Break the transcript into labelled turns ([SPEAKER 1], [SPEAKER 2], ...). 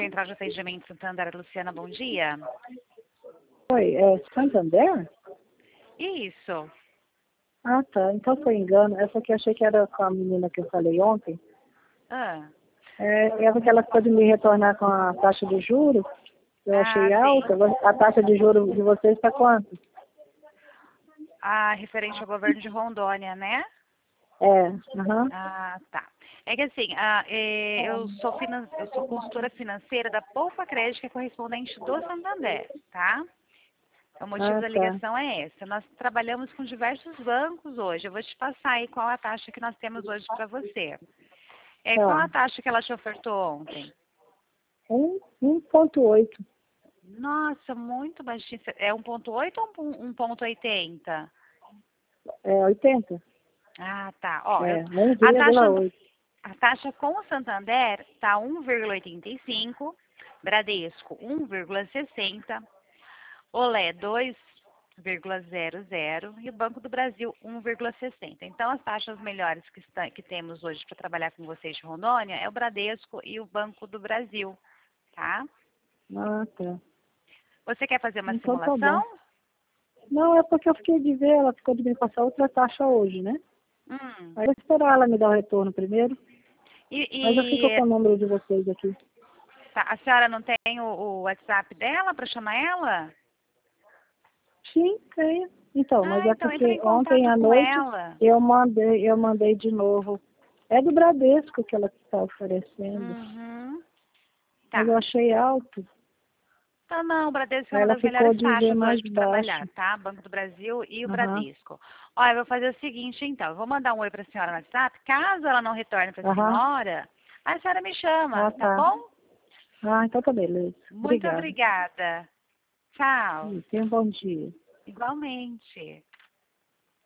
[SPEAKER 1] Central de Atendimento Santander, Luciana, bom dia.
[SPEAKER 2] Oi, é Santander?
[SPEAKER 1] Isso.
[SPEAKER 2] Ah, tá. Então foi engano. Essa aqui achei que era com a menina que eu falei ontem.
[SPEAKER 1] Ah,
[SPEAKER 2] Essa que ela pode me retornar com a taxa de juros. Eu achei
[SPEAKER 1] sim.
[SPEAKER 2] alta. A taxa de juros de vocês está quanto?
[SPEAKER 1] Referente ao governo de Rondônia, né?
[SPEAKER 2] Aham.
[SPEAKER 1] Ah, tá. É que assim, eu sou consultora financeira da Poupa Crédito, que é correspondente do Santander, tá? O motivo
[SPEAKER 2] Ah,
[SPEAKER 1] da
[SPEAKER 2] tá.
[SPEAKER 1] ligação é esse. Nós trabalhamos com diversos bancos hoje. Eu vou te passar aí qual a taxa que nós temos hoje para você. Qual a
[SPEAKER 2] Tá.
[SPEAKER 1] taxa que ela te ofertou ontem?
[SPEAKER 2] 1,8.
[SPEAKER 1] Nossa, muito baixinho. É 1,8 ou 1,80?
[SPEAKER 2] É 80?
[SPEAKER 1] Ah, tá. Ó, a taxa,
[SPEAKER 2] 1,8.
[SPEAKER 1] a taxa com o Santander tá 1,85, Bradesco 1,60, Olé 2,00 e o Banco do Brasil 1,60. Então, as taxas melhores que temos hoje para trabalhar com vocês de Rondônia é o Bradesco e o Banco do Brasil, tá?
[SPEAKER 2] Ah, tá.
[SPEAKER 1] Você quer fazer uma
[SPEAKER 2] Então tá
[SPEAKER 1] simulação?
[SPEAKER 2] bom. Não, é porque eu fiquei de ver, ela ficou de me passar outra taxa hoje, né?
[SPEAKER 1] Hum.
[SPEAKER 2] Aí eu vou esperar ela me dar o retorno primeiro.
[SPEAKER 1] E,
[SPEAKER 2] Mas eu fico com
[SPEAKER 1] e
[SPEAKER 2] o número de vocês aqui.
[SPEAKER 1] tá, a senhora não tem o WhatsApp dela para chamar ela?
[SPEAKER 2] Sim, tenho. Então, mas é
[SPEAKER 1] Então entre em
[SPEAKER 2] porque ontem
[SPEAKER 1] contato
[SPEAKER 2] à
[SPEAKER 1] com
[SPEAKER 2] noite
[SPEAKER 1] ela.
[SPEAKER 2] eu mandei de novo. É do Bradesco que ela está oferecendo.
[SPEAKER 1] Uhum.
[SPEAKER 2] Mas
[SPEAKER 1] Tá.
[SPEAKER 2] eu achei alto.
[SPEAKER 1] Então, não, o Bradesco é
[SPEAKER 2] Aí
[SPEAKER 1] uma
[SPEAKER 2] ela
[SPEAKER 1] das
[SPEAKER 2] ficou
[SPEAKER 1] melhores
[SPEAKER 2] de ver
[SPEAKER 1] taxas
[SPEAKER 2] mais
[SPEAKER 1] hoje para trabalhar,
[SPEAKER 2] baixo.
[SPEAKER 1] tá? Banco do Brasil e o
[SPEAKER 2] Aham,
[SPEAKER 1] Bradesco. Olha, eu vou fazer o seguinte, então. Eu vou mandar um oi para a senhora no WhatsApp. Caso ela não retorne para a
[SPEAKER 2] aham.
[SPEAKER 1] senhora, a senhora me chama,
[SPEAKER 2] Ah,
[SPEAKER 1] tá
[SPEAKER 2] tá.
[SPEAKER 1] bom?
[SPEAKER 2] Ah, então tá beleza.
[SPEAKER 1] Muito
[SPEAKER 2] Obrigada.
[SPEAKER 1] obrigada. Tchau.
[SPEAKER 2] Tenha um bom dia.
[SPEAKER 1] Igualmente.